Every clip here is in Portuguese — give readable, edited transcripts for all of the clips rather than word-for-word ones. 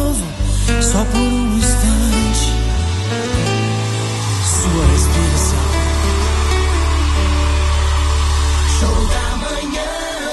novo, só por um instante. Sua respiração. Show da manhã.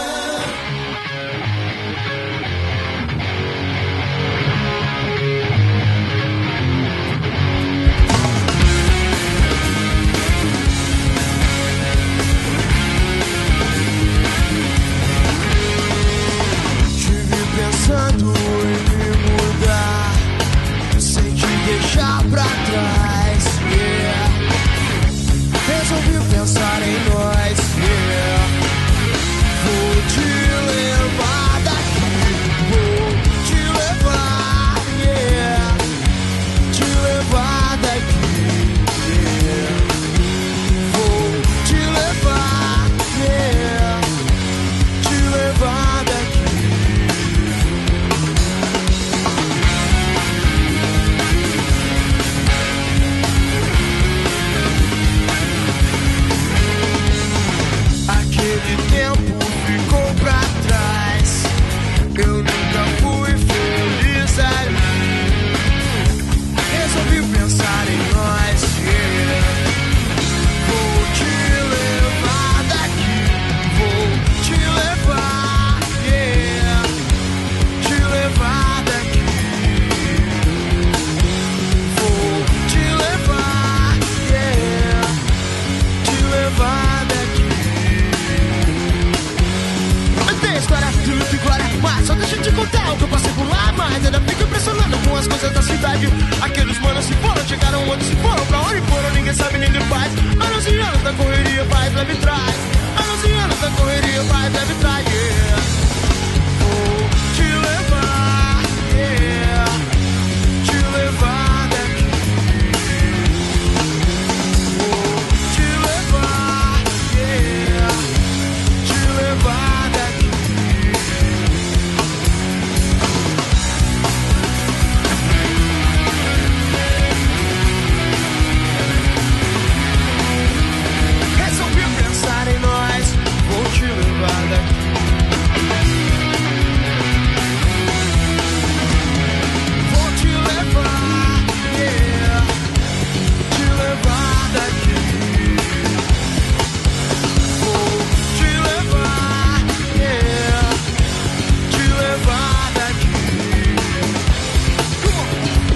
Pensando em me mudar, sem te deixar pra trás, yeah. Resolvi pensar em nós, yeah. Vou te levar daqui, vou te levar, yeah. Te levar daqui, yeah. Vou te levar, yeah. Te levar daqui. Aquele tempo ficou pra trás. Eu nunca fui feliz ali. Resolvi pensar em nós, yeah. Vou te levar daqui, vou te levar, yeah. Te levar daqui. Vou te levar, yeah. Te levar daqui. História, tudo igual, mas só deixa eu te contar o que eu passei por lá. Mas ainda fico impressionado com as coisas da cidade. Aqueles manos se foram, chegaram outros se foram. Pra onde foram, ninguém sabe, ninguém faz. Anos e anos da correria, faz, leve e traz. Anos e anos da correria, faz, leve e traz, yeah. Vou te levar, yeah. Te levar daqui. Vou te levar, yeah. Te levar daqui. Resolvi pensar em nós, vou te levar daqui. Vou te levar, yeah. Te levar daqui. Vou te levar, yeah. Te levar daqui. Come on.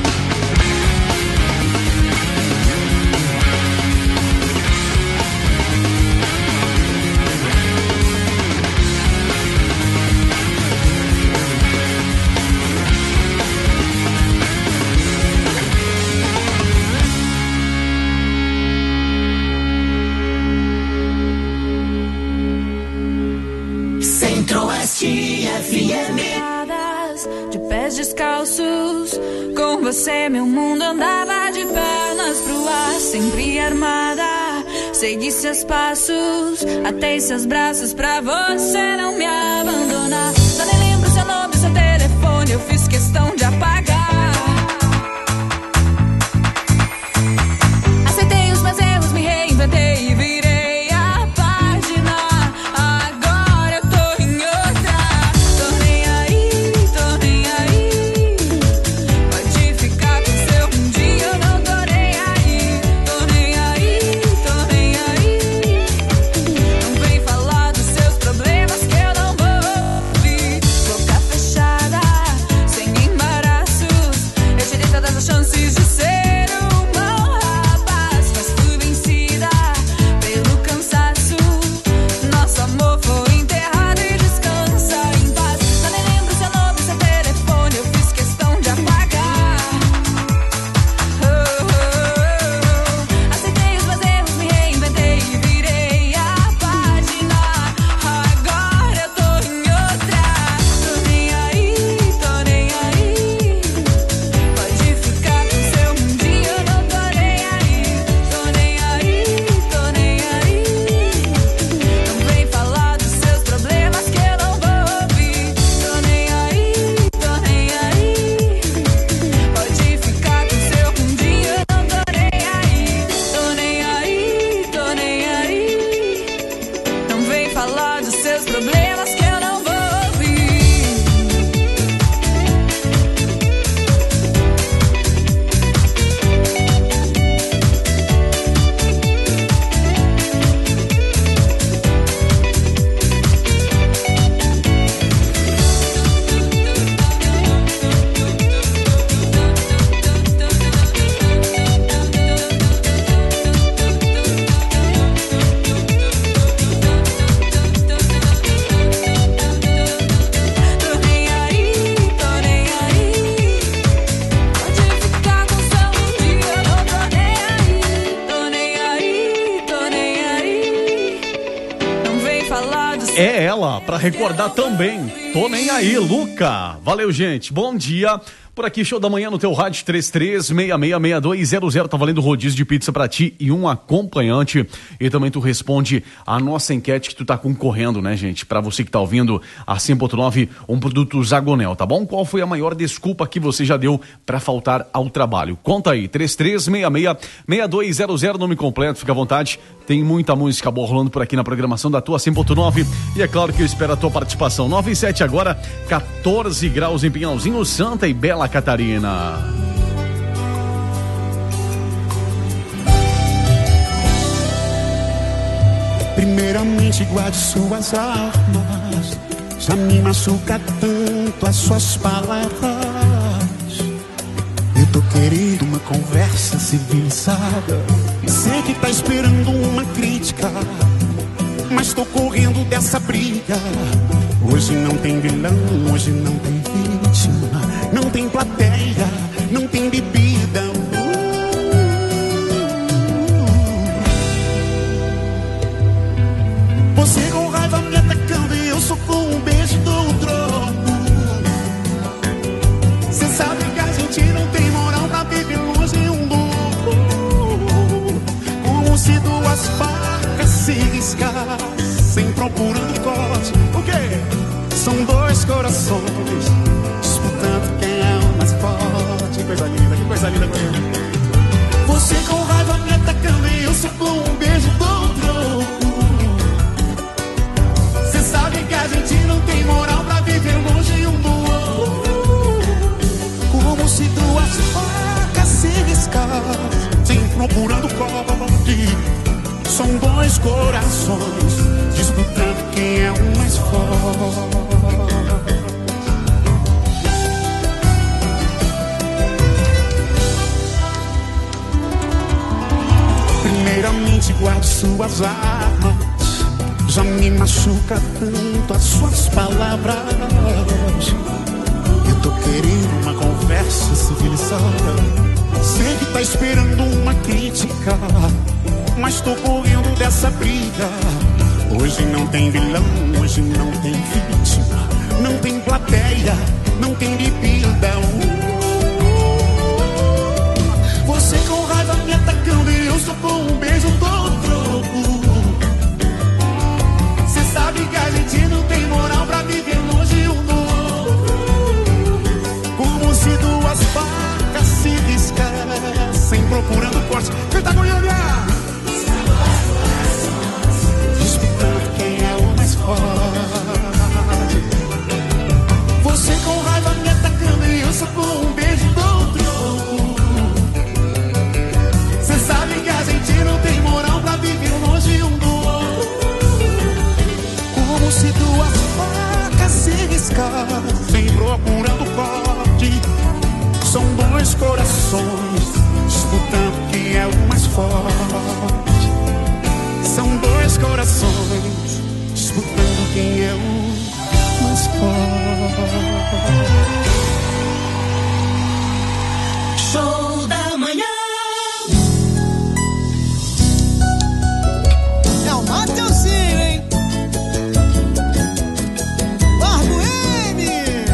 Centro-Oeste FM. De pés descalços, com você meu mundo andava de pernas pro ar, sempre armada. Segui seus passos, atei seus braços pra você não me abandonar. Só nem lembro seu nome, seu telefone, eu fiz questão de apagar. Aceitei os meus erros, me reinventei e virei a página. Agora eu tô em outra. Tô nem aí, tô nem aí. Pode ficar com seu um dia, eu não tô nem aí. Tô nem aí, tô nem aí. Não vem falar dos seus problemas que eu não vou ouvir. ela, pra recordar também. Tô nem aí, Luca. Valeu, gente. Bom dia. Por aqui, show da manhã no teu rádio 33666200. Tá valendo rodízio de pizza pra ti e um acompanhante. E também tu responde a nossa enquete que tu tá concorrendo, né, gente? Pra você que tá ouvindo a 100.9, um produto Zagonel, tá bom? Qual foi a maior desculpa que você já deu pra faltar ao trabalho? Conta aí, 33666200, nome completo, fica à vontade. Tem muita música boa rolando por aqui na programação da tua 100.9. E é claro que eu espero a tua participação. 9 e 7 agora, 14 graus em Pinhalzinho, Santa e Bela Catarina. Primeiramente guarde suas armas, já me machuca tanto as suas palavras. Eu tô querendo uma conversa civilizada, sei que tá esperando uma crítica, mas tô correndo dessa briga. Hoje não tem vilão, hoje não tem vítima, não tem plateia, não tem bebida. Você com raiva me atacando e eu só com um beijo dou um troco. Cê sabe que a gente não tem moral pra viver longe um do outro. Como se duas facas se riscassem procurando corte. O quê? São dois corações disputando quem é o mais forte. Que coisa linda com ele. Você com raiva me atacando e eu só com um beijo dou um troco. Cê sabe que a gente não tem moral pra viver longe um do outro. Como se duas facas se riscassem procurando corte. São dois corações disputando quem é o mais forte. Primeiramente guarde suas armas, já me machuca tanto as suas palavras. Eu tô querendo uma conversa civilizada, sei que tá esperando uma crítica, mas tô correndo dessa briga. Hoje não tem vilão, hoje não tem vítima, não tem plateia, não tem bebida. Você com raiva me atacando e eu só com um beijo dou um troco. Cê sabe que a gente não tem moral pra viver longe um do outro. Como se duas facas se riscassem procurando corte. Canta com ele! Disputando quem é o mais forte. Você com raiva me atacando e eu só com um beijo dou um troco. Cê sabe que a gente não tem moral pra viver longe um do outro. Como se duas facas se riscassem procurando corte. São dois corações disputando quem é o mais forte. São dois corações disputando quem é o mais forte. Show da manhã. É o Mateuzinho, hein? Largo M.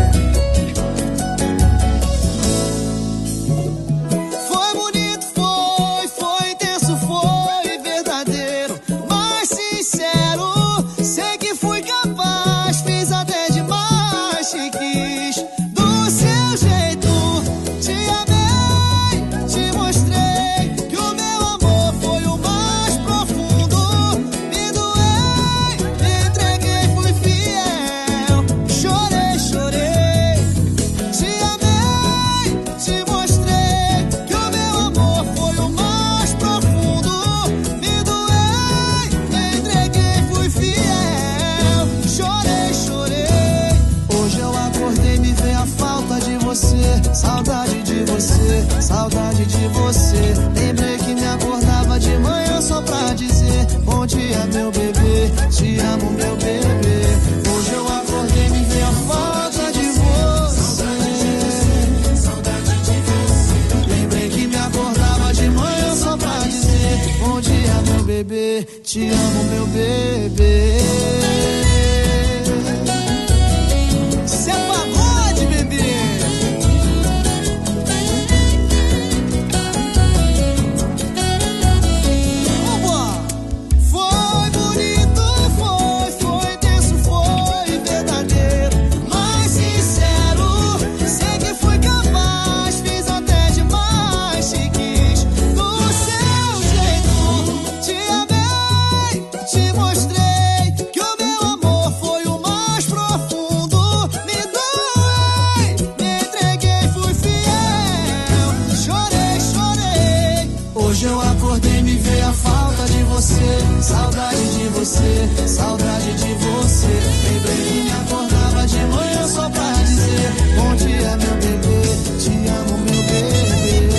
Foi bonito, foi intenso, foi verdadeiro, mas sincero. Sei que fui capaz, fiz até demais, te quis do seu jeito. Te amei, te mostrei que o meu amor foi o mais profundo. Me doei, me entreguei, fui fiel. Chorei, chorei. Te amei, te mostrei que o meu amor foi o mais profundo. Me doei, me entreguei, fui fiel. Chorei, chorei. Hoje eu acordei, me veio a falta de você. Saudade de você, saudade de você. Lembrei que me acordava de manhã só pra dizer bom dia, meu bebê, te amo, meu bebê. Hoje eu acordei, me veio a falta de você. Lembrei que me acordava de manhã só pra dizer bom dia, meu bebê, te amo, meu bebê. Saudade de você, saudade de você. Lembrei que me acordava de manhã só pra dizer bom dia, meu bebê, te amo, meu bebê.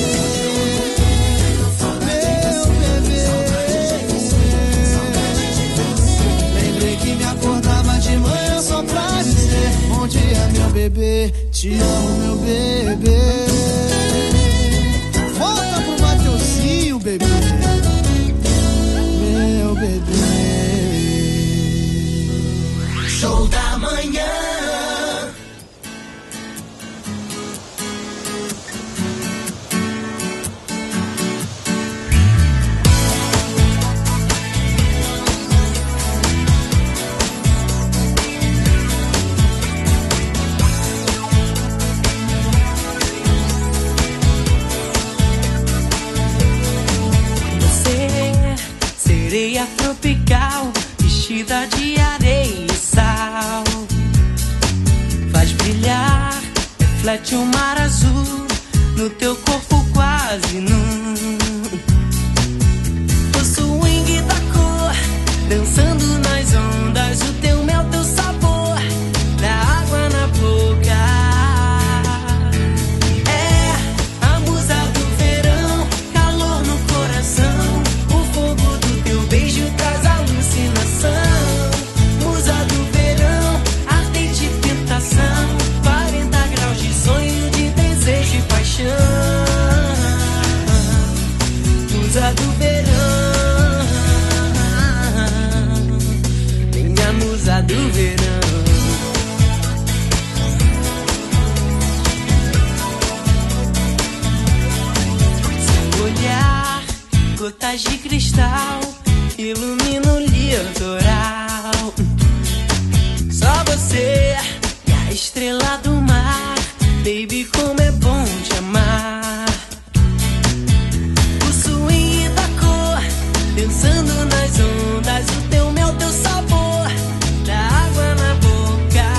Lembrei que me acordava de manhã só pra dizer bom dia, meu bebê, te amo, meu bebê. Volta pro Mateuzinho, bebê, meu bebê. Show da manhã. Sereia tropical, vestida de areia e sal, faz brilhar, reflete o mar azul no teu corpo quase nu. O swing da cor, dançando nas ondas, o teu mel, teu sabor, da água na boca. É a musa do verão, calor no coração. Beijo traz alucinação, musa do verão, ardente tentação, 40 graus de sonho, de desejo e paixão. Musa do verão, minha musa do verão. Seu olhar, gotas de cristal, ilumina o litoral. Só você e a estrela do mar, baby, como é bom te amar. O swing da cor, dançando nas ondas, o teu mel, teu sabor, da água na boca.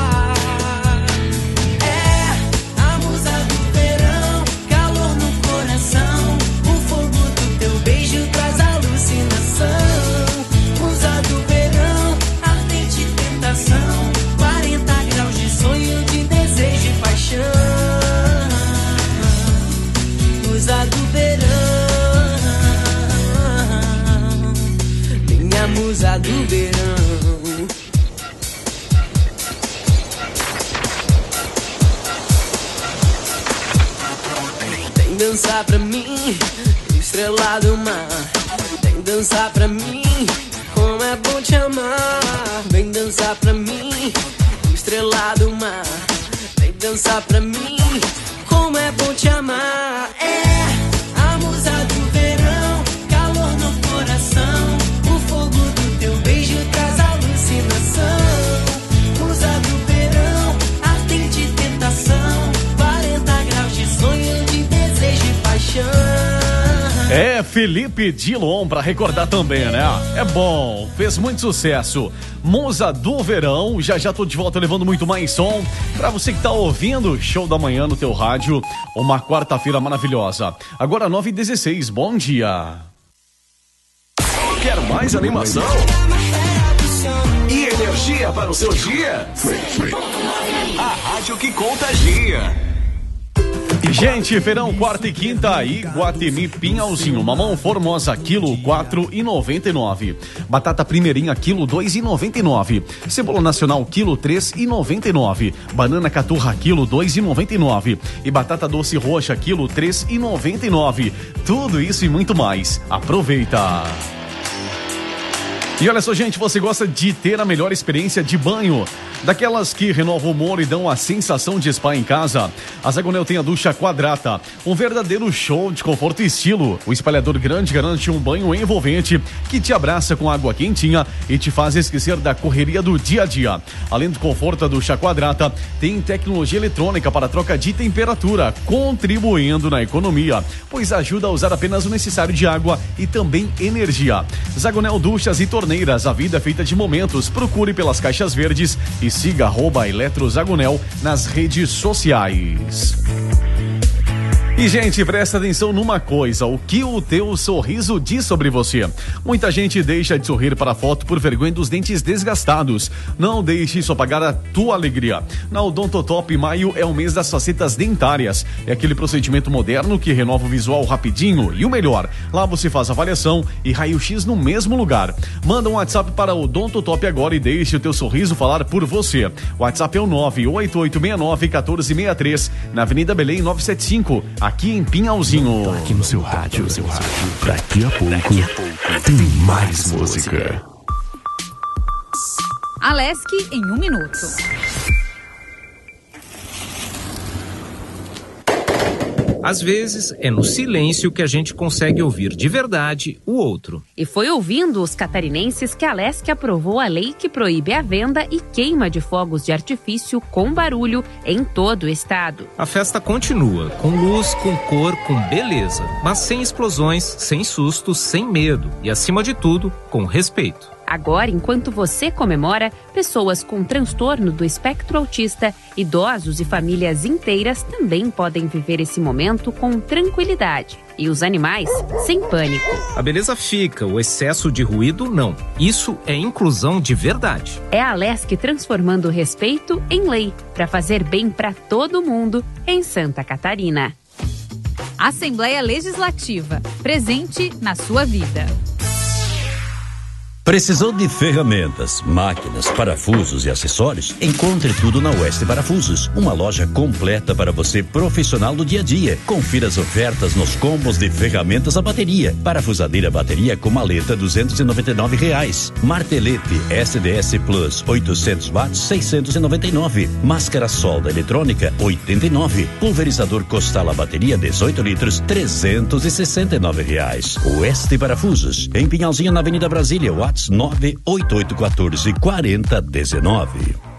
É a musa do verão, calor no coração, o fogo do teu beijo traz alucinação. Musa do verão, ardente tentação, 40 graus de sonho, de desejo e paixão. Musa do verão, minha musa do verão. Vem dançar pra mim, estrela do mar. Vem dançar pra mim, como é bom te amar. Vem dançar pra mim, estrela do mar. Vem dançar pra mim, como é bom te amar. É a musa do verão, calor no coração, o fogo do teu beijo traz alucinação. Musa do verão, ardente tentação, 40 graus de sonho, de desejo e paixão. É Felipe Dilon, pra recordar também, né? É bom, fez muito sucesso. Musa do verão, já tô de volta levando muito mais som pra você que tá ouvindo Show da Manhã no teu rádio. Uma quarta-feira maravilhosa. Agora 9h16, bom dia. Quer mais animação? E energia para o seu dia? A rádio que contagia. Gente, feirão quarta e quinta, Iguatemi Pinhalzinho, mamão formosa, quilo 4,99. Batata primeirinha, quilo 2,99. Cebola nacional, quilo 3,99. Banana caturra, quilo 2,99. E batata doce roxa, quilo 3,99. Tudo isso e muito mais. Aproveita! E olha só, gente, você gosta de ter a melhor experiência de banho? Daquelas que renovam o humor e dão a sensação de spa em casa? A Zagonel tem a ducha Quadrata, um verdadeiro show de conforto e estilo. O espalhador grande garante um banho envolvente que te abraça com água quentinha e te faz esquecer da correria do dia a dia. Além do conforto da ducha Quadrata, tem tecnologia eletrônica para troca de temperatura, contribuindo na economia, pois ajuda a usar apenas o necessário de água e também energia. Zagonel Duchas e Torneiras, a vida é feita de momentos. Procure pelas caixas verdes e siga @eletrozagonel nas redes sociais. E, gente, presta atenção numa coisa, o que o teu sorriso diz sobre você. Muita gente deixa de sorrir para a foto por vergonha dos dentes desgastados. Não deixe isso apagar a tua alegria. Na Odontotop, maio é o mês das facetas dentárias. É aquele procedimento moderno que renova o visual rapidinho e o melhor, lá você faz avaliação e raio-x no mesmo lugar. Manda um WhatsApp para o Odontotop agora e deixe o teu sorriso falar por você. O WhatsApp é o 98869-1463, na Avenida Belém 975. Aqui em Pinhalzinho. Aqui no seu rádio, Daqui a pouco tem mais música. Alesc em 1 minuto. Às vezes, é no silêncio que a gente consegue ouvir de verdade o outro. E foi ouvindo os catarinenses que a Alesc aprovou a lei que proíbe a venda e queima de fogos de artifício com barulho em todo o estado. A festa continua, com luz, com cor, com beleza, mas sem explosões, sem sustos, sem medo e, acima de tudo, com respeito. Agora, enquanto você comemora, pessoas com transtorno do espectro autista, idosos e famílias inteiras também podem viver esse momento com tranquilidade. E os animais, sem pânico. A beleza fica, o excesso de ruído não. Isso é inclusão de verdade. É a Alesc transformando o respeito em lei, para fazer bem para todo mundo em Santa Catarina. Assembleia Legislativa, presente na sua vida. Precisou de ferramentas, máquinas, parafusos e acessórios? Encontre tudo na Oeste Parafusos, uma loja completa para você profissional do dia a dia. Confira as ofertas nos combos de ferramentas a bateria. Parafusadeira bateria com maleta R$299. Martelete SDS Plus 800 watts 699. Máscara solda eletrônica 89. Pulverizador Costala bateria 18 litros R$369. Oeste Parafusos, em Pinhalzinho na Avenida Brasília, 98814-4019.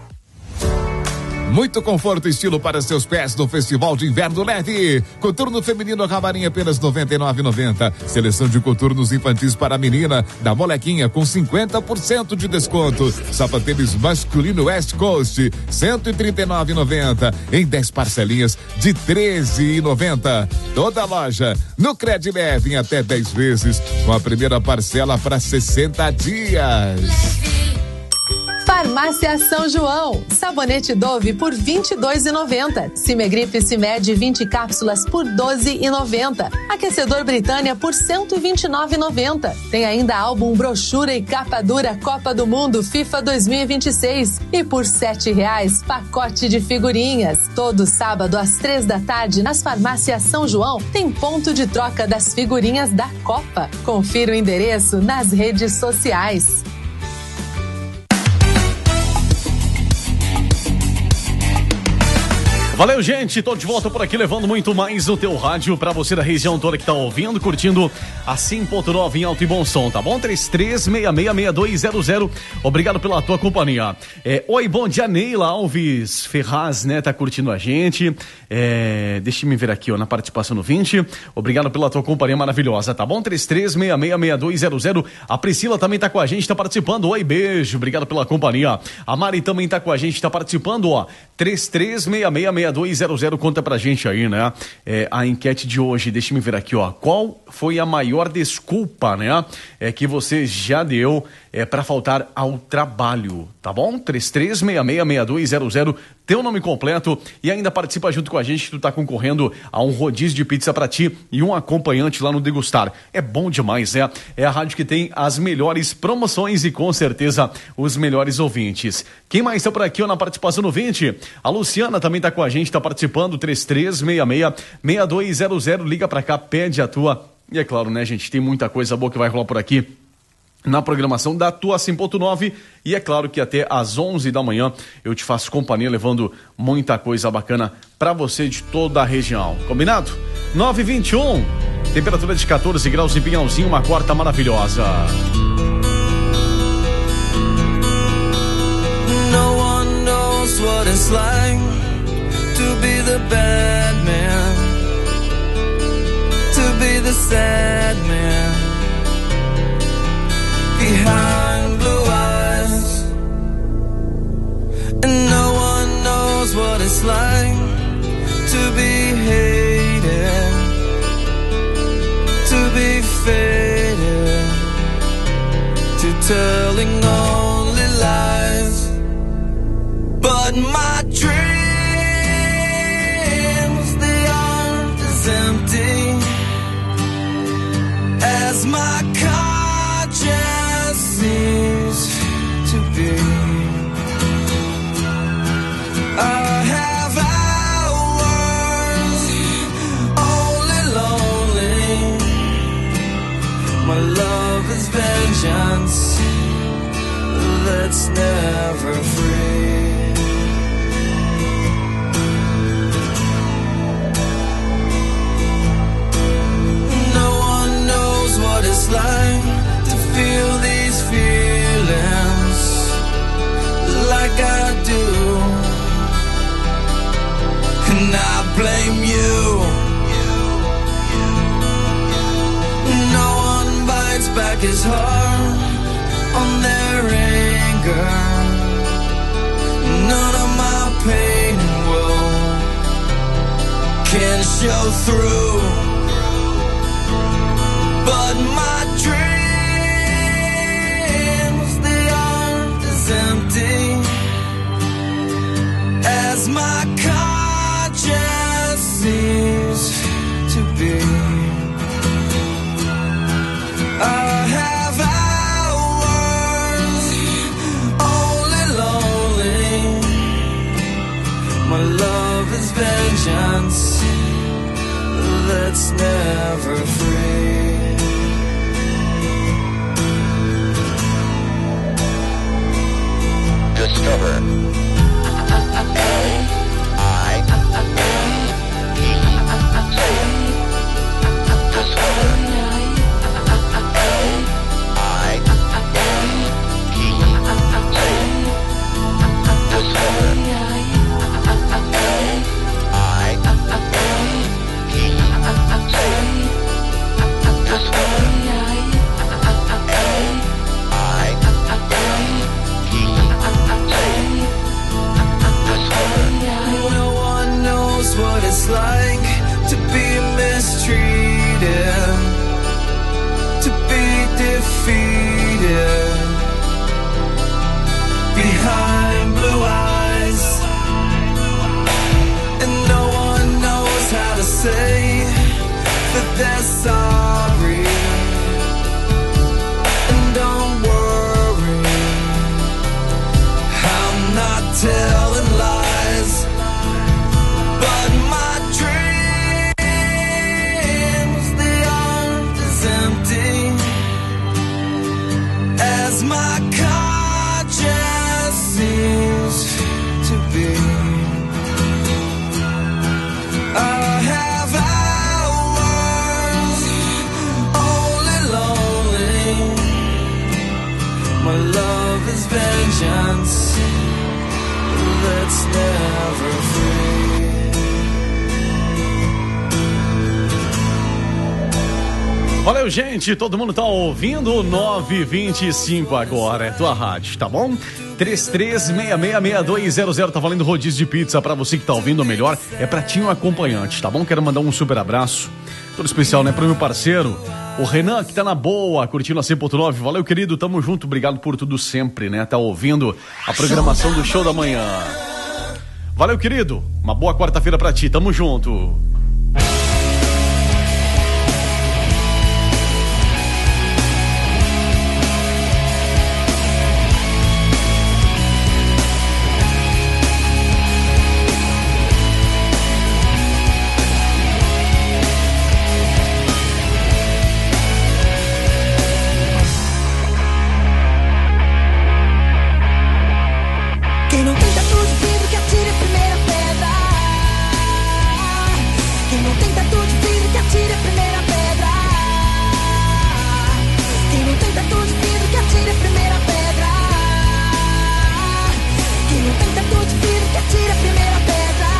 Muito conforto e estilo para seus pés no Festival de Inverno Leve. Coturno feminino Camarim apenas R$ 99,90. Seleção de coturnos infantis para a menina da Molequinha com 50% de desconto. Sapatênis masculino West Coast R$ 139,90 em 10 parcelinhas de R$ 13,90. Toda loja no Credileve em até 10 vezes com a primeira parcela para 60 dias. Farmácia São João, sabonete Dove por R$ 22,90. Cimegripe Cimed 20 cápsulas por R$ 12,90. Aquecedor Britânia por R$ 129,90. Tem ainda álbum, brochura e capa dura Copa do Mundo FIFA 2026. E por R$ 7,00, pacote de figurinhas. Todo sábado às 15h nas farmácias São João tem ponto de troca das figurinhas da Copa. Confira o endereço nas redes sociais. Valeu, gente, tô de volta por aqui levando muito mais no teu rádio pra você da região toda que tá ouvindo, curtindo a 100.9 em alto e bom som, tá bom? 33666200. Obrigado pela tua companhia. Oi, bom dia, Neila Alves Ferraz, né, tá curtindo a gente. Deixa eu me ver aqui, ó, na participação no 20. Obrigado pela tua companhia maravilhosa, tá bom? 33666200. A Priscila também tá com a gente, tá participando. Oi, beijo, obrigado pela companhia. A Mari também tá com a gente, tá participando, ó. 33666200. Conta pra gente aí, né? A enquete de hoje, deixa eu ver aqui, ó. Qual foi a maior desculpa, né? Que você já deu pra faltar ao trabalho, tá bom? 33666200, teu nome completo e ainda participa junto com a gente que tu tá concorrendo a um rodízio de pizza pra ti e um acompanhante lá no Degustar. É bom demais, né? É a rádio que tem as melhores promoções e com certeza os melhores ouvintes. Quem mais tá por aqui, ó, na participação no 20? A Luciana também tá com a gente, tá participando, 33666200, liga pra cá, pede a tua. E é claro, né, gente, tem muita coisa boa que vai rolar por aqui na programação da tua 100.9 e é claro que até às 11 da manhã eu te faço companhia levando muita coisa bacana pra você de toda a região, combinado? 9h21, temperatura de 14 graus em Pinhalzinho, uma quarta maravilhosa. No one knows what it's like to be the bad man, to be the sad man behind blue eyes, and no one knows what it's like to be hated my dreams, they aren't as empty as my conscience seems to be. I have hours only lonely. My love is vengeance that's never free. No one knows what it's like to feel these feelings like I do, and I blame you. No one bites back his heart on their anger. None of my pain and woe can show through, but my dreams, they aren't as empty as my conscience seems to be. I have hours only lonely. My love is vengeance that's never free. Discover what it's like to be mistreated, to be defeated behind blue eyes, and no one knows how to say that they're sorry. And don't worry, I'm not telling lies, but my dreams, they aren't as empty as my conscience seems to be. I have hours only lonely. My love is vengeance that's never free. Valeu, gente, todo mundo tá ouvindo? 9h25 agora, é tua rádio, tá bom? 33666200, tá valendo rodízio de pizza pra você que tá ouvindo, ou melhor, é pra ti um acompanhante, tá bom? Quero mandar um super abraço, todo especial, né, pro meu parceiro, o Renan, que tá na boa, curtindo a 100.9, valeu, querido, tamo junto, obrigado por tudo sempre, né, tá ouvindo a programação do Show da Manhã. Valeu, querido, uma boa quarta-feira pra ti, tamo junto. Quem não tenta tudo, vive que atire a primeira pedra. Quem não tenta tudo, vive que atire a primeira pedra. Quem não tenta tudo, vive que atire a primeira pedra. Quem não tenta tudo, vive que atire a primeira pedra.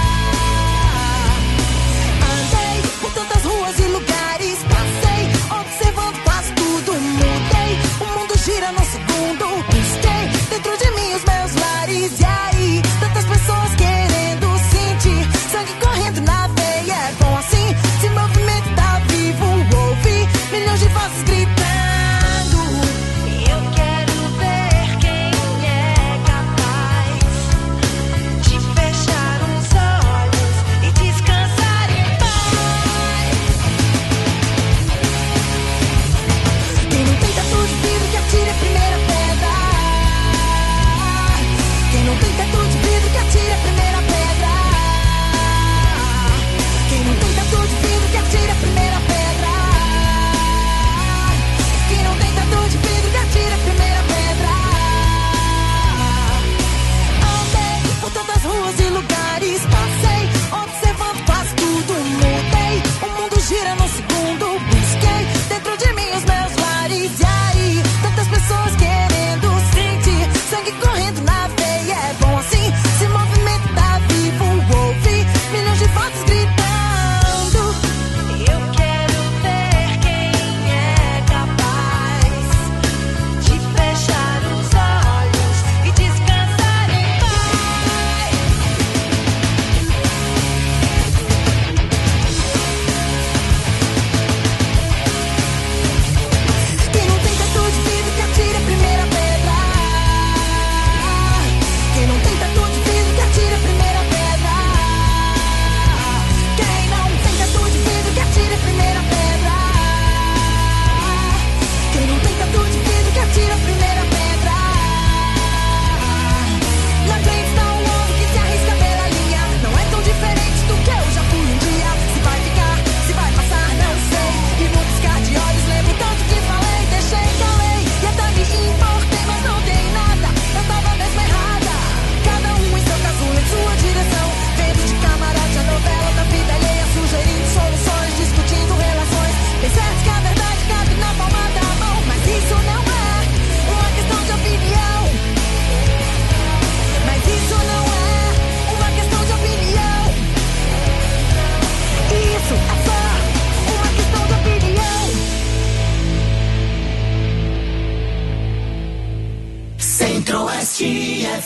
Andei por tantas ruas e lugares, passei observando quase tudo. Mudei, o mundo gira num segundo. Busquei dentro de mim os meus lares. E aí, tantas pessoas querendo sentir sangue correndo na veia. É bom assim, se movimento tá vivo. Ouvi milhões de vozes gritando. Eu quero ver quem é capaz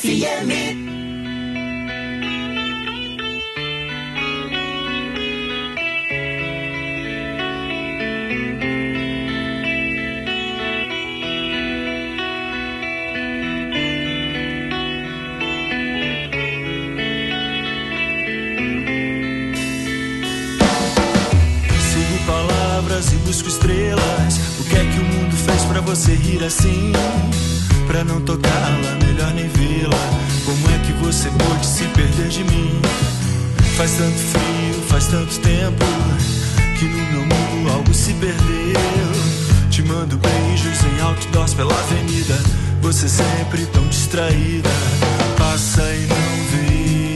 FM. E busco estrelas. O que é que o mundo fez pra você rir assim? Pra não tocá-la, melhor nem vê-la. Como é que você pôde se perder de mim? Faz tanto frio, faz tanto tempo que no meu mundo algo se perdeu. Te mando beijos em outdoors pela avenida. Você sempre tão distraída. Passa e não vê.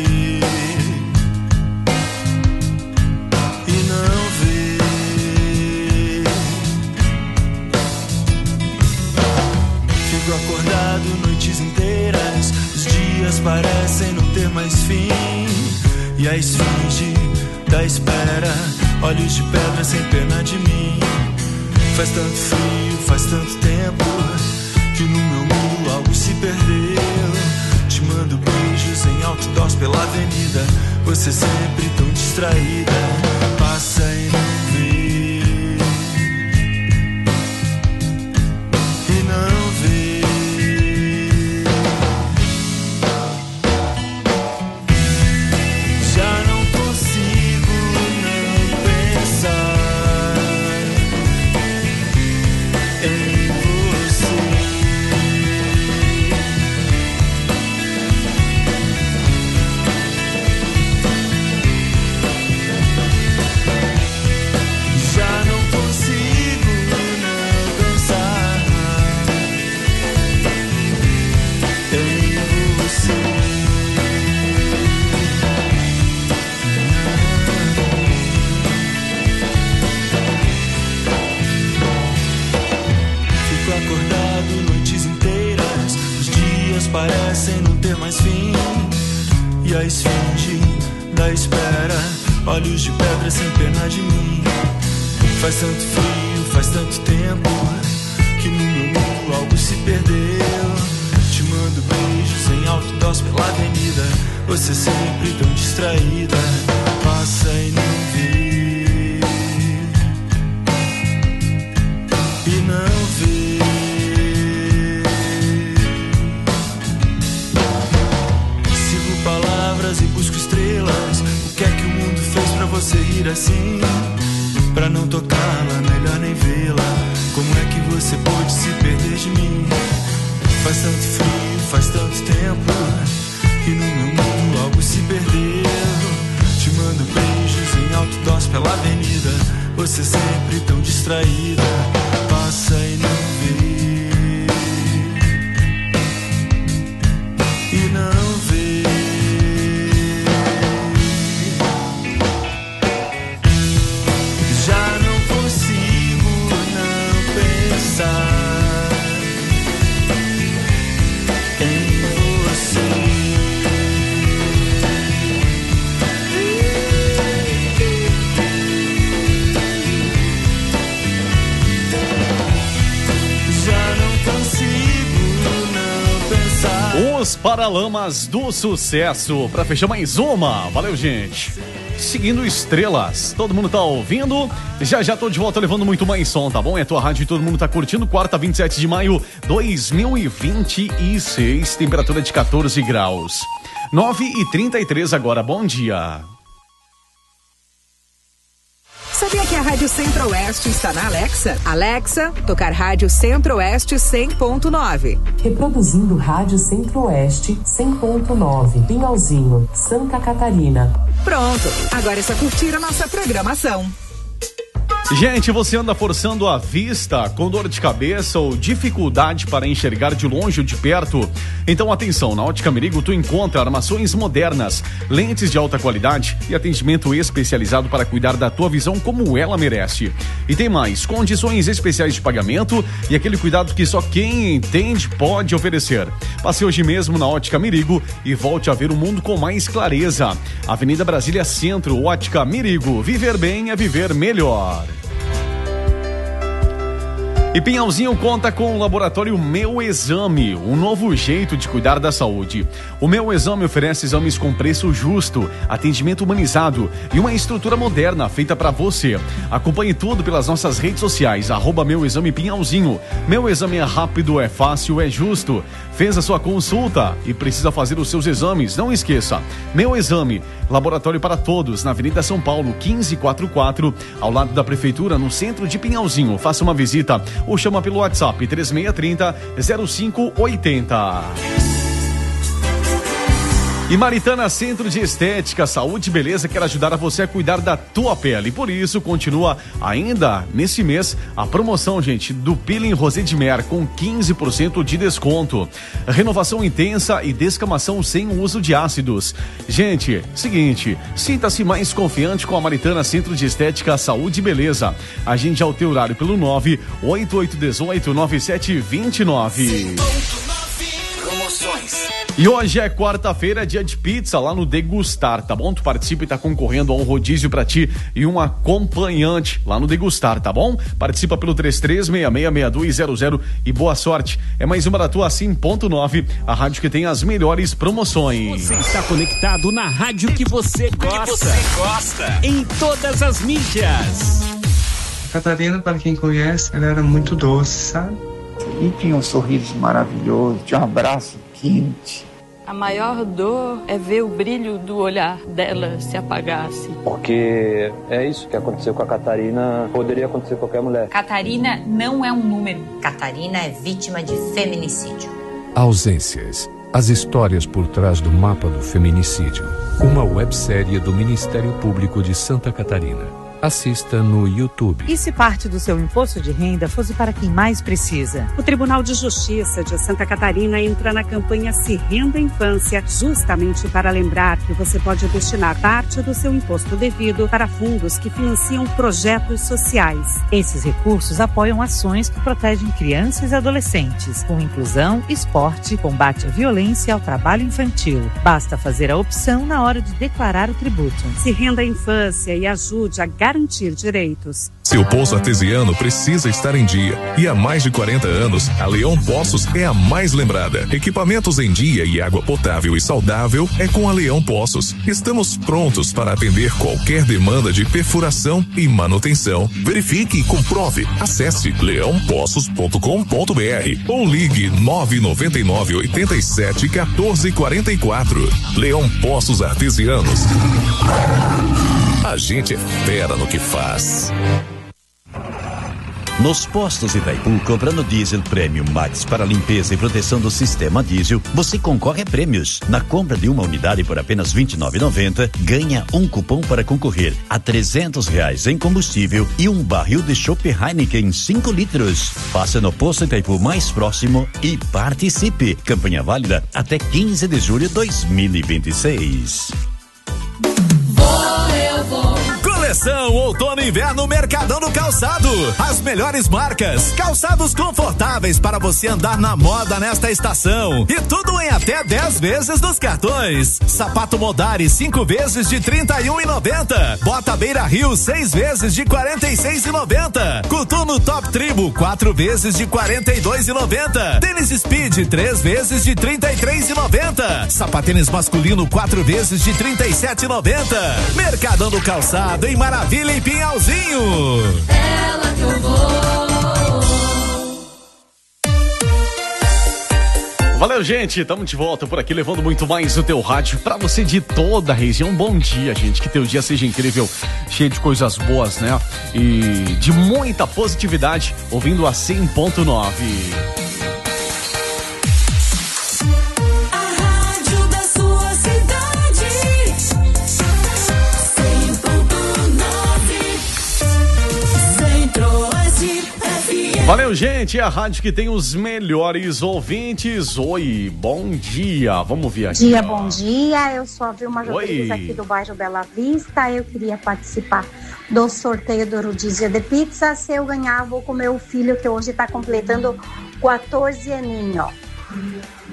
Acordado noites inteiras, os dias parecem não ter mais fim. E a esfinge da espera, olhos de pedra sem pena de mim. Faz tanto frio, faz tanto tempo que no meu mundo algo se perdeu. Te mando beijos em outdoors pela avenida. Você sempre tão distraída. Passa e não vê. Parecem não ter mais fim. E a esfinge da espera, olhos de pedra sem pena de mim. Faz tanto frio, faz tanto tempo que no meu mundo algo se perdeu. Te mando beijos em outdoors pela avenida. Você sempre tão distraída. Passa e não vê. E não vê. E busco estrelas. O que é que o mundo fez pra você rir assim? Pra não tocá-la, melhor nem vê-la. Como é que você pôde se perder de mim? Faz tanto frio, faz tanto tempo que no meu mundo algo se perdeu. Te mando beijos em outdoors pela avenida. Você sempre tão distraída. Passa e não vê. E não vê. Os Paralamas do Sucesso, pra fechar mais uma. Valeu, gente. Seguindo estrelas, todo mundo tá ouvindo? Já tô de volta levando muito mais som, tá bom? É a tua rádio e todo mundo tá curtindo. Quarta, 27 de maio, 2026, temperatura de 14 graus. 9h33 agora, bom dia. Sabia que a Rádio Centro-Oeste está na Alexa? Alexa, tocar Rádio Centro-Oeste 100.9. Reproduzindo Rádio Centro-Oeste 100.9, Pinhalzinho, Santa Catarina. Pronto, agora é só curtir a nossa programação. Gente, você anda forçando a vista com dor de cabeça ou dificuldade para enxergar de longe ou de perto? Então atenção, na Ótica Merigo tu encontra armações modernas, lentes de alta qualidade e atendimento especializado para cuidar da tua visão como ela merece. E tem mais, condições especiais de pagamento e aquele cuidado que só quem entende pode oferecer. Passe hoje mesmo na Ótica Merigo e volte a ver o mundo com mais clareza. Avenida Brasília Centro, Ótica Merigo. Viver bem é viver melhor. E Pinhalzinho conta com o laboratório Meu Exame, um novo jeito de cuidar da saúde. O Meu Exame oferece exames com preço justo, atendimento humanizado e uma estrutura moderna feita para você. Acompanhe tudo pelas nossas redes sociais, @Meu Exame Pinhalzinho. Meu Exame é rápido, é fácil, é justo. Fez a sua consulta e precisa fazer os seus exames? Não esqueça, Meu Exame, laboratório para todos, na Avenida São Paulo, 1544, ao lado da Prefeitura, no centro de Pinhalzinho. Faça uma visita ou chama pelo WhatsApp 3630-0580. E Maritana Centro de Estética, Saúde e Beleza quer ajudar a você a cuidar da tua pele. Por isso, continua ainda nesse mês a promoção, gente, do Peeling Rosé de Mer com 15% de desconto. Renovação intensa e descamação sem o uso de ácidos. Gente, seguinte, sinta-se mais confiante com a Maritana Centro de Estética, Saúde e Beleza. Agende ao teu horário pelo 988189729. Promoções. E hoje é quarta-feira, dia de pizza lá no Degustar, tá bom? Tu participa e tá concorrendo a um rodízio pra ti e um acompanhante lá no Degustar, tá bom? Participa pelo 33666200 e boa sorte. É mais uma da tua Sim.9, a rádio que tem as melhores promoções. Você está conectado na rádio que você gosta. Em todas as mídias. Catarina, para quem conhece, ela era muito doce, sabe? E tinha um sorriso maravilhoso, tinha um abraço quente. A maior dor é ver o brilho do olhar dela se apagasse. Porque é isso que aconteceu com a Catarina, poderia acontecer com qualquer mulher. Catarina não é um número. Catarina é vítima de feminicídio. Ausências. As histórias por trás do mapa do feminicídio. Uma websérie do Ministério Público de Santa Catarina. Assista no YouTube. E se parte do seu imposto de renda fosse para quem mais precisa? O Tribunal de Justiça de Santa Catarina entra na campanha Se Renda Infância, justamente para lembrar que você pode destinar parte do seu imposto devido para fundos que financiam projetos sociais. Esses recursos apoiam ações que protegem crianças e adolescentes, com inclusão, esporte, combate à violência e ao trabalho infantil. Basta fazer a opção na hora de declarar o tributo. Se renda a infância e ajude a garantir direitos. Seu poço artesiano precisa estar em dia. E há mais de 40 anos, a Leão Poços é a mais lembrada. Equipamentos em dia e água potável e saudável é com a Leão Poços. Estamos prontos para atender qualquer demanda de perfuração e manutenção. Verifique e comprove. Acesse leãopoços.com.br ou ligue 999 87 14 44. Leão Poços Artesianos. A gente é fera no que faz. Nos postos Itaipu, comprando diesel Premium Max para limpeza e proteção do sistema diesel, você concorre a prêmios. Na compra de uma unidade por apenas R$ 29,90, ganha um cupom para concorrer a R$300 em combustível e um barril de chopp Heineken 5 litros. Passe no posto Itaipu mais próximo e participe. Campanha válida até 15 de julho de 2026. Coleção Outono e Inverno Mercadão do Calçado. As melhores marcas, calçados confortáveis para você andar na moda nesta estação. E tudo em até 10 vezes nos cartões. Sapato Modari 5 vezes de R$ 31,90. Bota Beira Rio 6 vezes de R$ 46,90. Coturno Top Tribo 4 vezes de R$ 42,90. Tênis Speed 3 vezes de R$ 33,90. Sapatênis masculino 4 vezes de R$ 37,90. Mercadão do Calçado em Maravilha e Pinhalzinho. Ela que eu vou. Valeu, gente, estamos de volta por aqui, levando muito mais o teu rádio pra você de toda a região. Bom dia, gente, que teu dia seja incrível, cheio de coisas boas, né? E de muita positividade, ouvindo a 100.9. Valeu, gente, é a rádio que tem os melhores ouvintes. Oi, bom dia, vamos ver aqui. Bom dia, eu sou a Vilma Rodrigues aqui do bairro Bela Vista. Eu queria participar do sorteio do rodízio de pizza. Se eu ganhar, vou com meu filho, que hoje está completando 14 aninhos.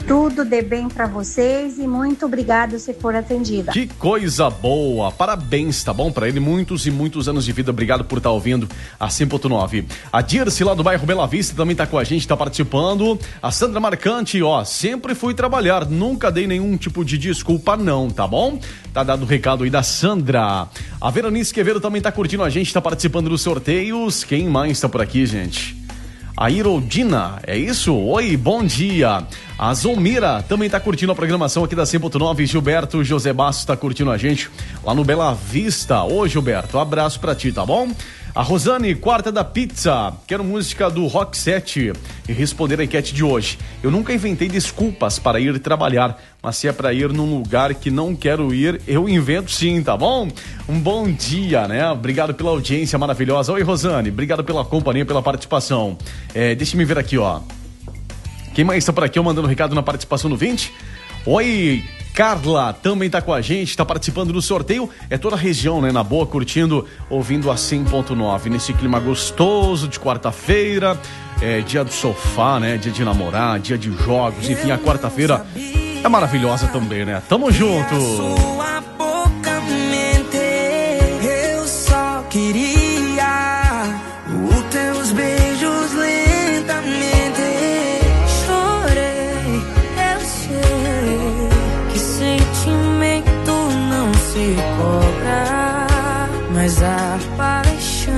tudo de bem para vocês e muito obrigada se for atendida. Que coisa boa, parabéns, tá bom? Pra ele, muitos e muitos anos de vida, obrigado por estar ouvindo a 100.9. A Dirce lá do bairro Bela Vista também tá com a gente, tá participando. A Sandra Marcante, ó, sempre fui trabalhar, nunca dei nenhum tipo de desculpa não, tá bom? Tá dado o recado aí da Sandra. A Veronice Quevedo também tá curtindo a gente, tá participando dos sorteios. Quem mais tá por aqui, gente? A Irodina, é isso? Oi, bom dia. A Zomira também tá curtindo a programação aqui da 100.9. Gilberto José Bastos tá curtindo a gente lá no Bela Vista. Ô, Gilberto, abraço pra ti, tá bom? A Rosane, quarta da pizza. Quero música do Rock 7 e responder a enquete de hoje. Eu nunca inventei desculpas para ir trabalhar, mas se é para ir num lugar que não quero ir, eu invento sim, tá bom? Um bom dia, né? Obrigado pela audiência maravilhosa. Oi, Rosane, obrigado pela companhia, pela participação. Deixa eu ver aqui, ó. Quem mais está por aqui, mandando recado na participação no 20? Oi, Carla também tá com a gente, tá participando do sorteio. É toda a região, né, na boa, curtindo, ouvindo a 100.9, nesse clima gostoso de quarta-feira, dia do sofá, né, dia de namorar, dia de jogos, enfim, a quarta-feira é maravilhosa também, né? Tamo junto! Sua boca mente, eu só queria os teus beijos lentamente. Chorei, eu sei que sentimento não se cobra, mas a paixão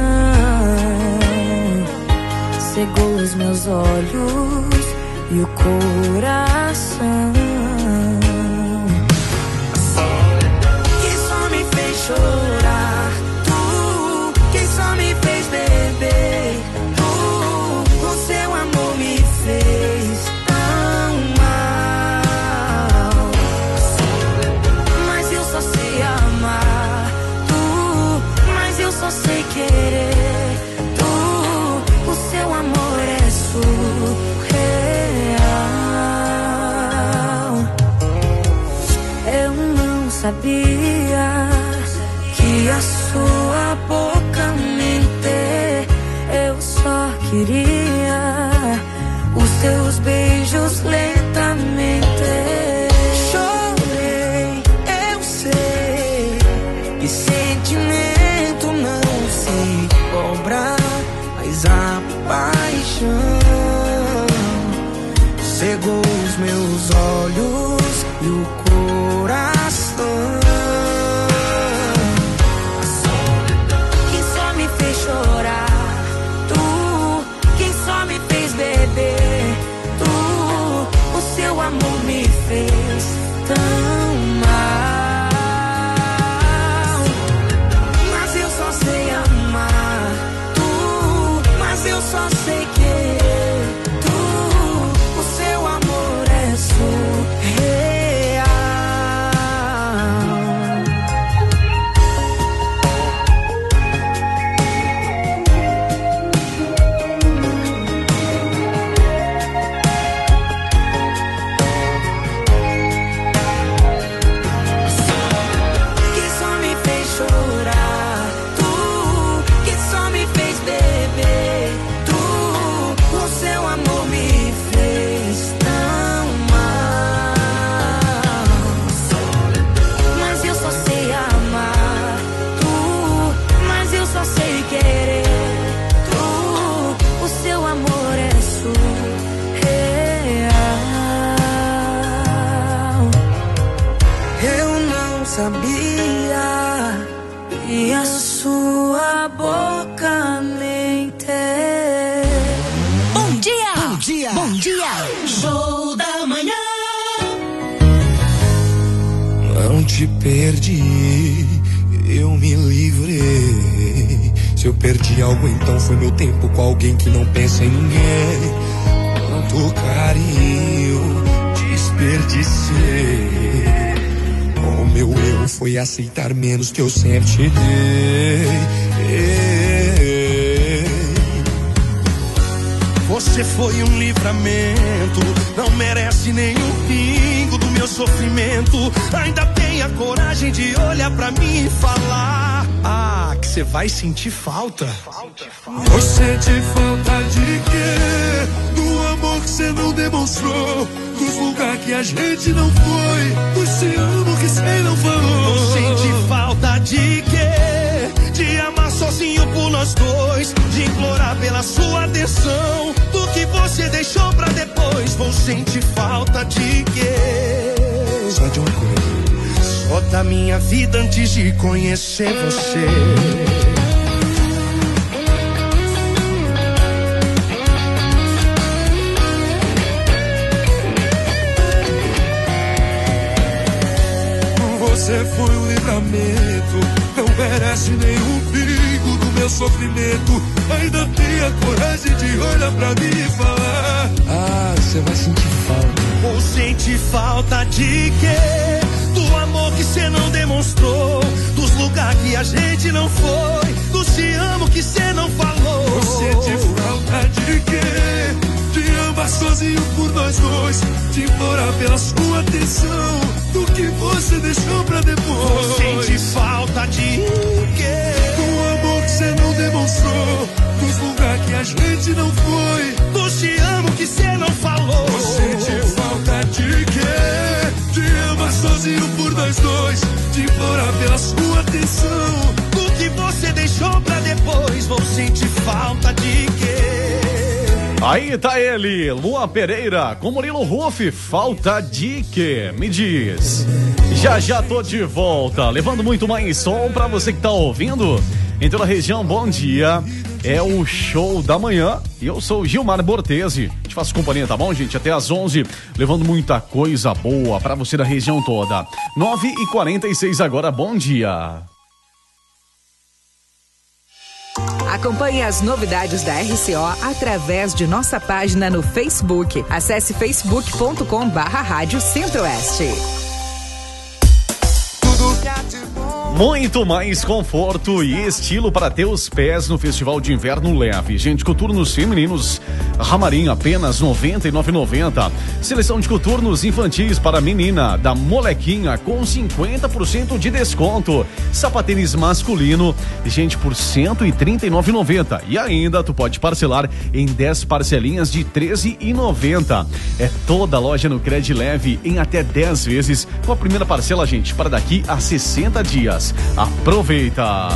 cegou os meus olhos e o coração. Chorar, tu que só me fez beber, tu, o seu amor me fez tão mal, mas eu só sei amar, tu, mas eu só sei querer, tu, o seu amor é surreal. Eu não sabia que a sua boca mente, eu só queria os seus beijos lentamente. Chorei, eu sei que sentimento não se cobra, mas a paixão cegou os meus olhos e o coração. Amor me fez tão mal, mas eu só sei amar, tu, mas eu só sei querer, tu, o seu amor é surreal. Sabia e a sua boca mente. Bom dia, bom dia, bom dia. Show da manhã. Não te perdi, eu me livrei. Se eu perdi algo, então foi meu tempo com alguém que não pensa em ninguém. Quanto carinho desperdicei. O meu erro foi aceitar menos que eu sempre te dei. Você foi um livramento, não merece nem um pingo do meu sofrimento. Ainda tem a coragem de olhar pra mim e falar: ah, que você vai sentir falta. Você sente falta de quê? Do amor amor que você não demonstrou, dos lugares que a gente não foi, dos te amo que você não falou. Sente falta de quê? De amar sozinho por nós dois, de implorar pela sua atenção, do que você deixou pra depois. Vou sentir falta de quê? Só de uma coisa, só da minha vida antes de conhecer você. Você foi um livramento, não merece nenhum perigo do meu sofrimento. Ainda tem a coragem de olhar pra mim e falar: ah, você vai sentir falta. Ou sente falta de quê? Do amor que você não demonstrou, dos lugares que a gente não foi, do te amo que você não falou. Ou sente falta de quê? De amar sozinho por nós dois, de implorar pela sua atenção, do que você deixou pra depois. Sente falta de quê? Do amor que você não demonstrou, dos lugares que a gente não foi, do te amo que você não falou. Sente falta de quê? De amar sozinho por nós dois, de implorar pela sua atenção, do que você deixou pra depois. Vou sentir falta de quê? Aí tá ele, Luan Pereira, com Murilo Ruff, falta de quê? Me diz. Já tô de volta, levando muito mais som pra você que tá ouvindo em toda a região. Bom dia, é o Show da Manhã e eu sou o Gilmar Bortesi. Te faço companhia, tá bom, gente? Até às 11, levando muita coisa boa pra você da região toda. 9h46 agora, bom dia. Acompanhe as novidades da RCO através de nossa página no Facebook. Acesse facebook.com/Rádio Centro-Oeste. Muito mais conforto e estilo para teus pés no Festival de Inverno Leve. Gente, coturnos femininos Ramarim, apenas R$ 99,90. Seleção de coturnos infantis para menina da Molequinha com 50% de desconto. Sapatênis masculino, gente, por R$ 139,90. E ainda tu pode parcelar em 10 parcelinhas de R$ 13,90. É toda a loja no Cred Leve em até 10 vezes com a primeira parcela, gente, para daqui a 60 dias. Aproveita!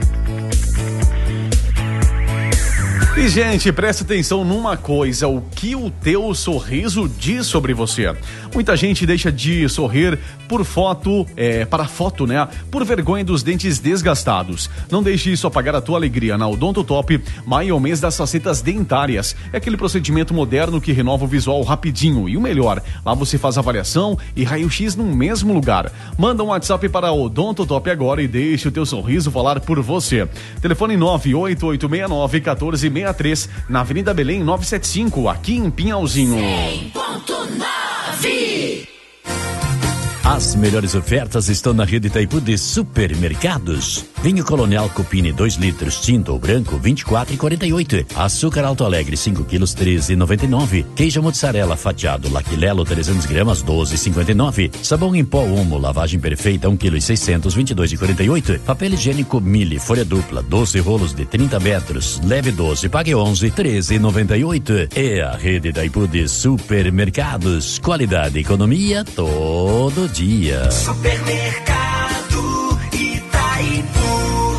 E, gente, presta atenção numa coisa, o que o teu sorriso diz sobre você. Muita gente deixa de sorrir por para foto, né? Por vergonha dos dentes desgastados. Não deixe isso apagar a tua alegria. Na Odontotop, maio é o mês das facetas dentárias. É aquele procedimento moderno que renova o visual rapidinho. E o melhor, lá você faz avaliação e raio-x no mesmo lugar. Manda um WhatsApp para a Odontotop agora e deixe o teu sorriso falar por você. Telefone 98869-1463 na Avenida Belém 975, aqui em Pinhalzinho. 100.9. As melhores ofertas estão na rede Itaipu de supermercados. Vinho Colonial Cupini 2 litros, tinto ou branco, R$ 24,48. Açúcar Alto Alegre 5 quilos, R$ 13,99. Queijo mozzarella fatiado Laquilelo 300 gramas, R$ 12,59. Sabão em pó Omo, lavagem perfeita 1 kg e 600, R$ 22,48. Papel higiênico Mille, folha dupla, 12 rolos de 30 metros, leve 12, pague 11, R$ 13,98. É a rede Itaipu de supermercados. Qualidade e economia todo dia. Supermercado Itaipu.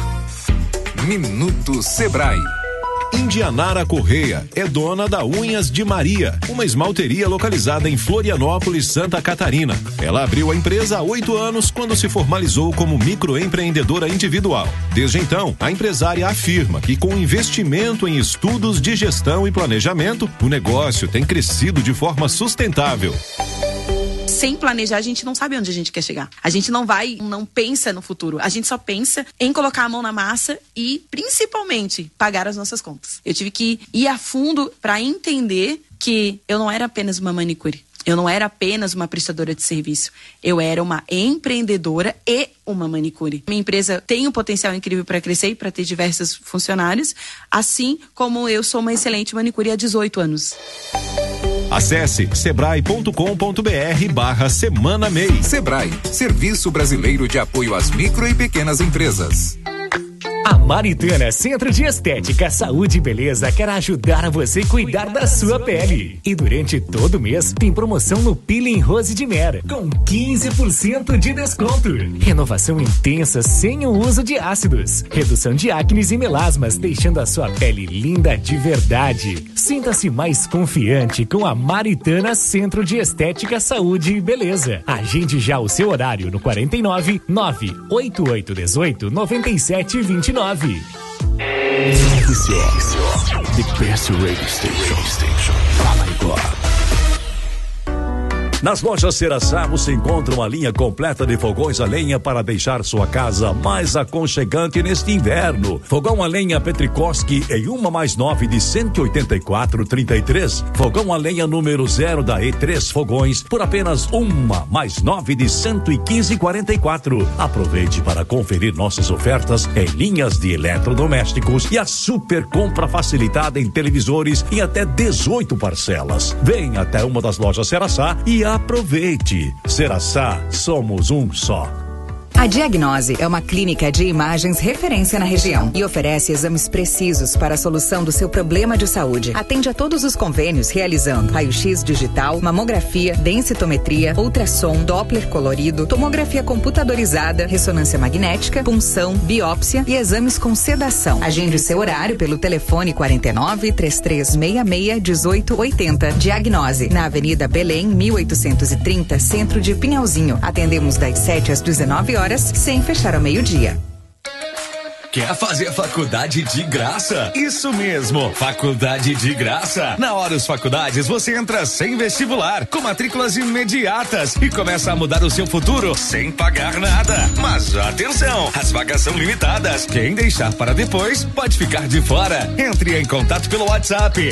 Minuto Sebrae. Indianara Correia é dona da Unhas de Maria, uma esmalteria localizada em Florianópolis, Santa Catarina. Ela abriu a empresa há 8 anos quando se formalizou como microempreendedora individual. Desde então, a empresária afirma que com investimento em estudos de gestão e planejamento, o negócio tem crescido de forma sustentável. Sem planejar, a gente não sabe onde a gente quer chegar. A gente não pensa no futuro. A gente só pensa em colocar a mão na massa e, principalmente, pagar as nossas contas. Eu tive que ir a fundo para entender que eu não era apenas uma manicure. Eu não era apenas uma prestadora de serviço. Eu era uma empreendedora e uma manicure. Minha empresa tem um potencial incrível para crescer e para ter diversos funcionários, assim como eu sou uma excelente manicure há 18 anos. Acesse sebrae.com.br/Semana MEI. Sebrae, Serviço Brasileiro de Apoio às Micro e Pequenas Empresas. A Maritana Centro de Estética, Saúde e Beleza quer ajudar você a cuidar da sua pele. E durante todo o mês tem promoção no Peeling Rose de Mer, com 15% de desconto. Renovação intensa sem o uso de ácidos. Redução de acnes e melasmas, deixando a sua pele linda de verdade. Sinta-se mais confiante com a Maritana Centro de Estética, Saúde e Beleza. Agende já o seu horário no 49 98818 9729. The best radio station. Fala agora. Nas lojas Ceraçá você encontra uma linha completa de fogões a lenha para deixar sua casa mais aconchegante neste inverno. Fogão a lenha Petrikowski em 1+9 de 184,33. Fogão a lenha número 0 da E3 Fogões por apenas 1+9 de 115,44. Aproveite para conferir nossas ofertas em linhas de eletrodomésticos e a super compra facilitada em televisores em até 18 parcelas. Venha até uma das lojas Ceraçá e aproveite. Ceraçá, somos um só. A Diagnose é uma clínica de imagens referência na região e oferece exames precisos para a solução do seu problema de saúde. Atende a todos os convênios realizando raio-x digital, mamografia, densitometria, ultrassom, Doppler colorido, tomografia computadorizada, ressonância magnética, punção, biópsia e exames com sedação. Agende o seu horário pelo telefone 49 3366 1880. Diagnose, na Avenida Belém, 1830, Centro de Pinhalzinho. Atendemos das 7 às 19 horas, sem fechar ao meio-dia. Quer fazer faculdade de graça? Isso mesmo, faculdade de graça. Na Horus Faculdades você entra sem vestibular, com matrículas imediatas e começa a mudar o seu futuro sem pagar nada. Mas atenção, as vagas são limitadas. Quem deixar para depois pode ficar de fora. Entre em contato pelo WhatsApp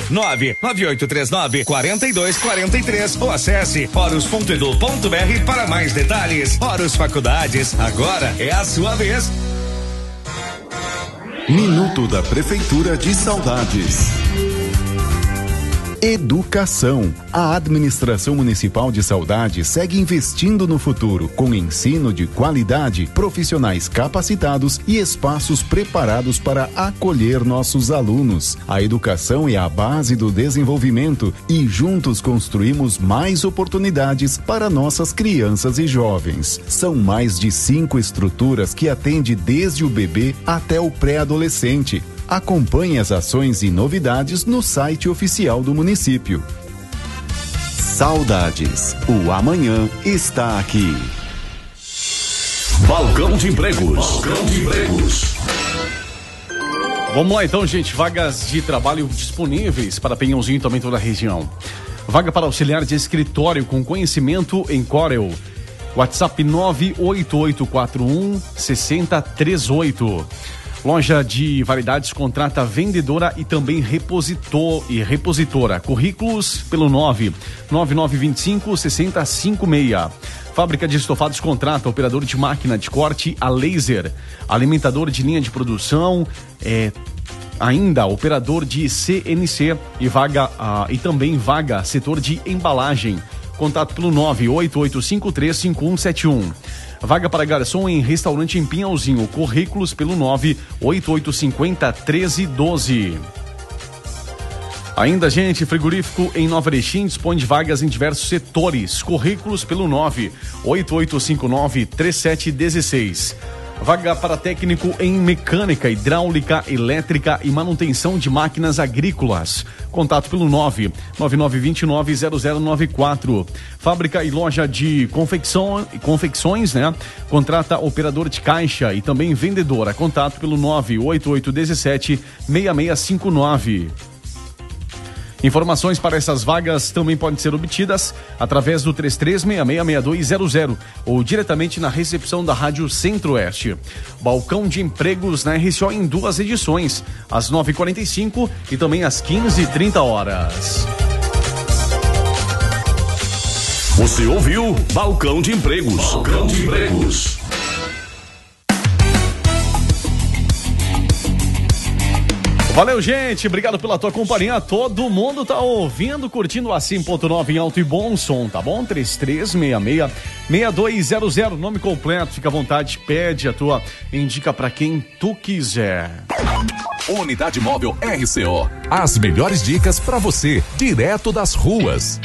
99839-4243 ou acesse horus.edu.br para mais detalhes. Horus Faculdades, agora é a sua vez. Minuto da Prefeitura de Saudades. Educação. A administração municipal de Saudades segue investindo no futuro, com ensino de qualidade, profissionais capacitados e espaços preparados para acolher nossos alunos. A educação é a base do desenvolvimento e juntos construímos mais oportunidades para nossas crianças e jovens. São mais de 5 estruturas que atendem desde o bebê até o pré-adolescente. Acompanhe as ações e novidades no site oficial do município. Saudades. O amanhã está aqui. Balcão de Empregos. Balcão de Empregos. Vamos lá então, gente. Vagas de trabalho disponíveis para Pinhãozinho e também toda a região. Vaga para auxiliar de escritório com conhecimento em Corel. WhatsApp 98841 6038. Loja de variedades contrata vendedora e também repositora. Currículos pelo 99925 6056. Fábrica de estofados contrata operador de máquina de corte a laser, alimentador de linha de produção, ainda operador de CNC e também vaga setor de embalagem. Contato pelo 988535171. Vaga para garçom em restaurante em Pinhalzinho. Currículos pelo 988501312. Ainda, gente, frigorífico em Nova Erechim dispõe de vagas em diversos setores. Currículos pelo 988593716. Vaga para técnico em mecânica, hidráulica, elétrica e manutenção de máquinas agrícolas. Contato pelo 999290094. Fábrica e loja de confecções, né? Contrata operador de caixa e também vendedora. Contato pelo 988176659. Informações para essas vagas também podem ser obtidas através do 33666200 ou diretamente na recepção da Rádio Centro-Oeste. Balcão de Empregos na RCO em 2 edições, às 9h45 e também às 15h30. Você ouviu Balcão de Empregos. Balcão de Empregos. Valeu, gente. Obrigado pela tua companhia. Todo mundo tá ouvindo, curtindo a 100.9 em alto e bom som, tá bom? 3366-6200. Nome completo, fica à vontade, pede a tua, indica pra quem tu quiser. Unidade Móvel RCO. As melhores dicas pra você, direto das ruas.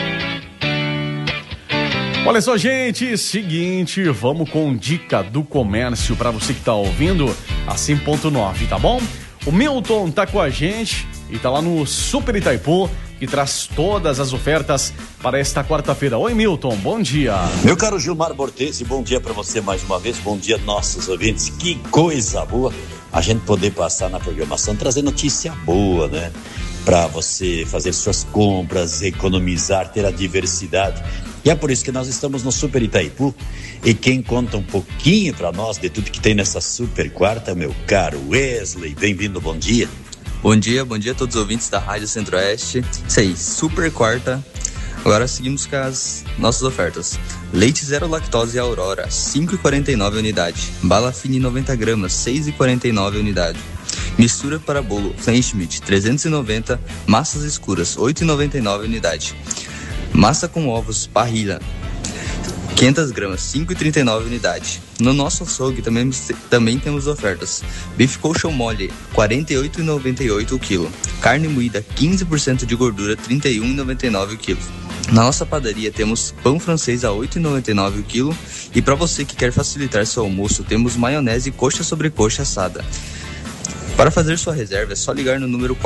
Olha só, gente, seguinte, vamos com dica do comércio pra você que tá ouvindo a 100.9, tá bom? O Milton tá com a gente e tá lá no Super Itaipu e traz todas as ofertas para esta quarta-feira. Oi, Milton, bom dia. Meu caro Gilmar Bortesi, bom dia para você mais uma vez, bom dia nossos ouvintes. Que coisa boa a gente poder passar na programação, trazer notícia boa, né? Para você fazer suas compras, economizar, ter a diversidade. E é por isso que nós estamos no Super Itaipu. E quem conta um pouquinho para nós de tudo que tem nessa super quarta é o meu caro Wesley. Bem-vindo, bom dia. Bom dia a todos os ouvintes da Rádio Centro-Oeste. Isso aí, super quarta. Agora seguimos com as nossas ofertas. Leite zero lactose Aurora, 5,49 unidade. Bala fine 90 gramas, 6,49 unidade. Mistura para bolo Fleischmidt, 390. Massas escuras, 8,99 unidade. Massa com ovos Parrilha, 500 gramas, 5,39 unidade. No nosso açougue também temos ofertas. Bife colchão mole, 48,98 o quilo. Carne moída, 15% de gordura, 31,99 o quilo. Na nossa padaria temos pão francês a 8,99 o quilo. E para você que quer facilitar seu almoço, temos maionese coxa sobre coxa assada. Para fazer sua reserva é só ligar no número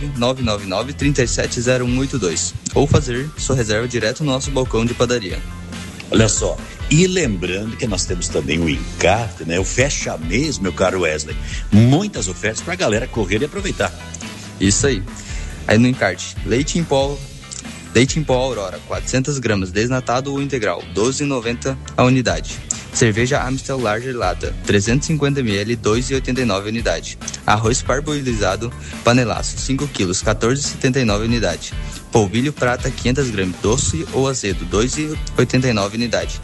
49999-370182 ou fazer sua reserva direto no nosso balcão de padaria. Olha só, e lembrando que nós temos também o encarte, né? O fecha mês, meu caro Wesley. Muitas ofertas para a galera correr e aproveitar. Isso aí. Aí no encarte, leite em pó Aurora, 400 gramas, desnatado ou integral, 12,90 a unidade. Cerveja Amstel Large Lata, 350 ml, 2,89 unidade. Arroz parboilizado Panelaço, 5 kg, 14,79 unidade. Polvilho prata, 500 gramas, doce ou azedo, 2,89 unidade.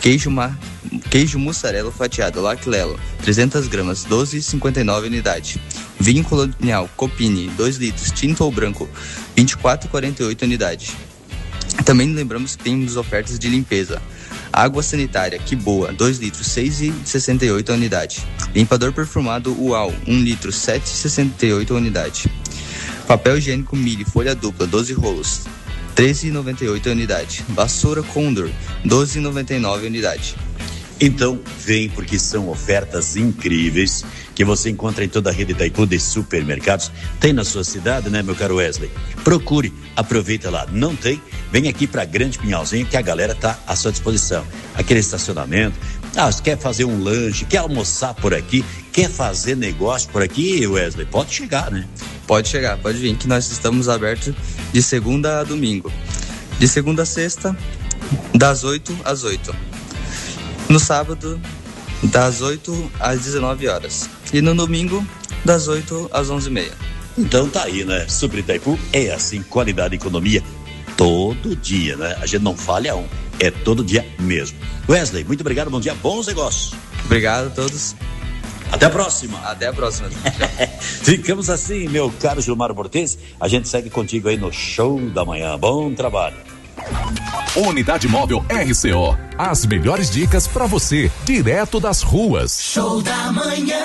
Queijo mussarela fatiado Laclelo, 300 gramas, 12,59 unidade. Vinho colonial Copini, 2 litros, tinto ou branco, 24,48 unidade. Também lembramos que temos ofertas de limpeza. Água sanitária, que boa, 2 litros, 6,68 a unidade. Limpador perfumado UAU, 1 litro, 7,68 a unidade. Papel higiênico Mille, folha dupla, 12 rolos, 13,98 a unidade. Vassoura Condor, 12,99 a unidade. Então, vem, porque são ofertas incríveis que você encontra em toda a rede Itaipu de supermercados. Tem na sua cidade, né, meu caro Wesley? Procure, aproveita lá. Não tem? Vem aqui para Grande Pinhalzinho que a galera tá à sua disposição. Aquele estacionamento. Você quer fazer um lanche, quer almoçar por aqui, quer fazer negócio por aqui, Wesley? Pode chegar, né? Pode chegar, pode vir, que nós estamos abertos de segunda a domingo. De segunda a sexta, das 8 às 8. No sábado, das 8 às 19 horas. E no domingo, das 8 às 11h30. Então tá aí, né? Super Itaipu é assim, qualidade e economia todo dia, né? A gente não falha um, é todo dia mesmo. Wesley, muito obrigado, bom dia, bons negócios. Obrigado a todos. Até a próxima. Até a próxima. Ficamos assim, meu caro Gilmar Bortesi. A gente segue contigo aí no Show da Manhã. Bom trabalho. Unidade Móvel RCO. As melhores dicas para você, direto das ruas. Show da Manhã.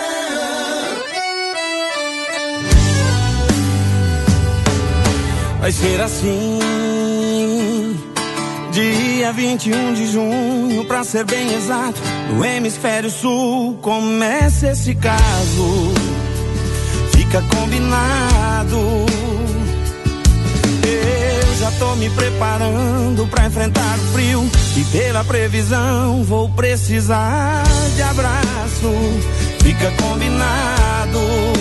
Vai ser assim, dia 21 de junho, pra ser bem exato, no hemisfério sul, começa esse caso, fica combinado. Eu já tô me preparando pra enfrentar o frio, e pela previsão vou precisar de abraço, fica combinado.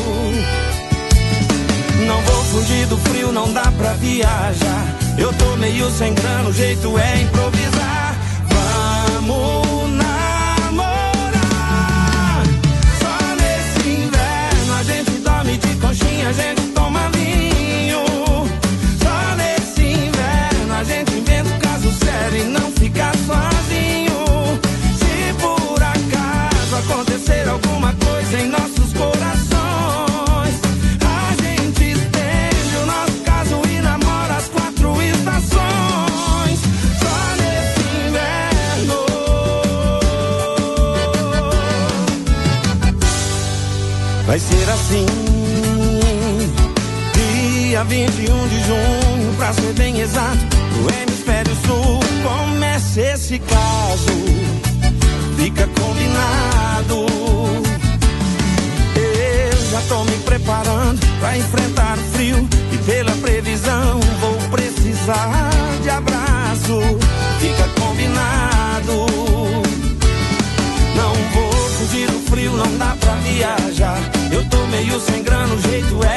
Não vou fugir do frio, não dá pra viajar. Eu tô meio sem grana, o jeito é improvisar. Vamos namorar. Só nesse inverno a gente dorme de conchinha, a gente toma vinho. Só nesse inverno a gente inventa um caso sério e não fica sozinho. Se por acaso acontecer alguma coisa em nossos corações, a vai ser assim. Dia 21 de junho, pra ser bem exato, no Hemisfério Sul começa esse caso. Fica combinado. Eu já tô me preparando pra enfrentar o frio e pela previsão vou precisar de abraço. Fica combinado. Não vou fugir do frio, não dá pra viajar. Eu tô meio sem grana, o jeito é